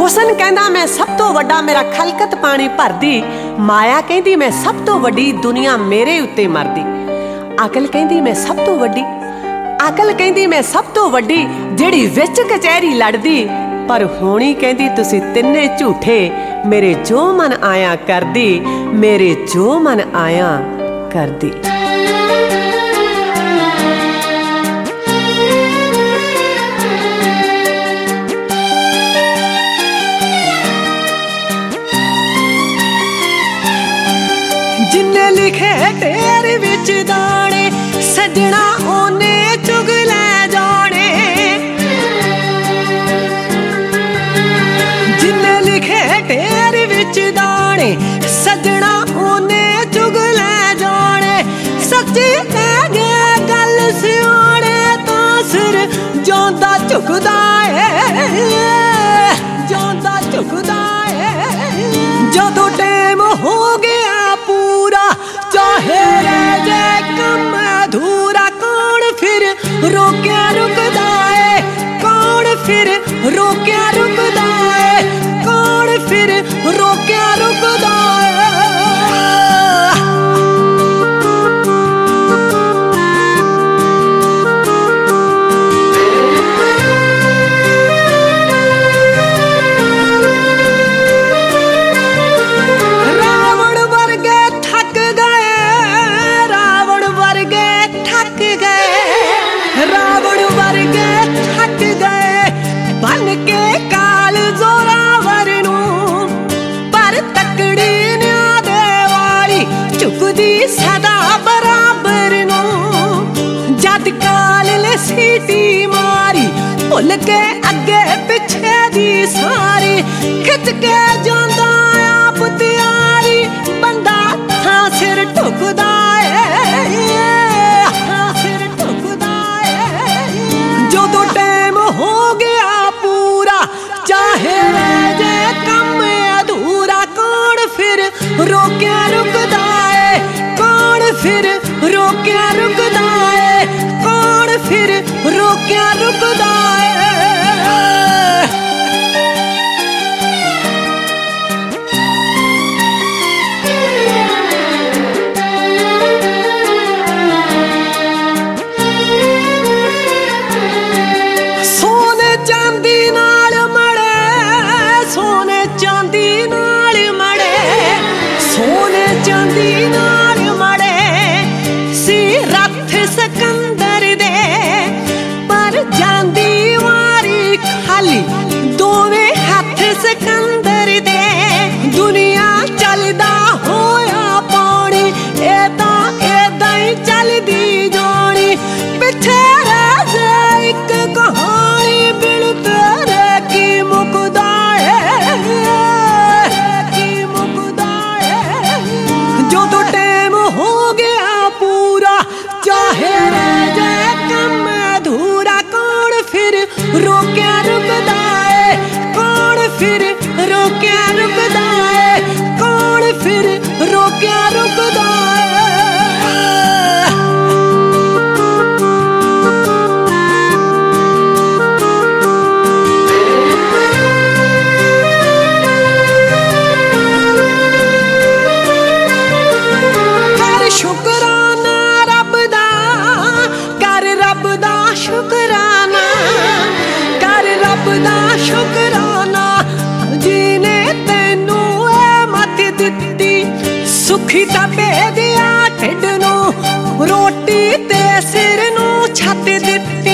हुसन कहंदा मैं सब तो वड्डा मेरा खलकत पानी भरदी। माया कहंदी मैं सब तो वड्डी दुनिया मेरे उत्ते मरदी। अकल कहंदी मैं सब तो वड्डी, अकल कहंदी मैं सब तो वड्डी जिहड़ी विच कचहरी लड़दी। पर होनी कहंदी तुसी तिन्ने झूठे मेरे जो मन आया करदी, मेरे जो मन आया करदी। जिन्ने लिखे तेरे विच दाने सजना ओने चुग लै जाने। जिन्ने लिखे तेरे विच दाने सजना ओने चुग लै जाने। सच्ची कह गए गल सियाने तां सिर जोंदा झुकदा है, जोंदा झुकदा है। जदों टाइम हो गया पूरा चाहे रह जाए कम अधूरा, कौन फिर रोक्या रुकदा है, कौन फिर रोक्या रुकदा है, कौन फिर रोक्या रुकदा है। बन के काल जोरावर नूं पर तकड़ी न्या दे वाली झुकदी सदा बराबर नूं। जद काल ले सीटी मारी भुल के अगे पिछे दी सारी, खिच के जांदा आप त्यारी बंदा थां सिर ठुकदा है, थां सिर ठुकदा है। जदों टाइम हो गया पूरा चाहे रह जाए कम अधूरा, कौन फिर रोक्या रुकदा है, कौन फिर रोक्या रुकदा है, कौन फिर रोक्या रुकदा है। सिकंदर दे पर जांदी वारी खाली दोवें हाथ सिकंदर दे। दुनिया चलदा होया पानी एदा एदा ही चलदी जानी। पिछे रह जाए एक कहानी बिल तेरे की मुकदा है, की मुकदा है। जो तो टाइम हो गया पूरा चाहे रह जाए कम अधूरा, कौन फिर रोक्या रुकदा है, कौन फिर रोक्या रुकदा है, कौन फिर रोक्या रुकदा है। कर शुकराना रब दा, कर रब दा शुकराना, कर रब दा शुकराना। जिने तेनू ए मत दित्ती सुखी तपे दिया ढिड नू, रोटी ते सिर नू छत दित्ती।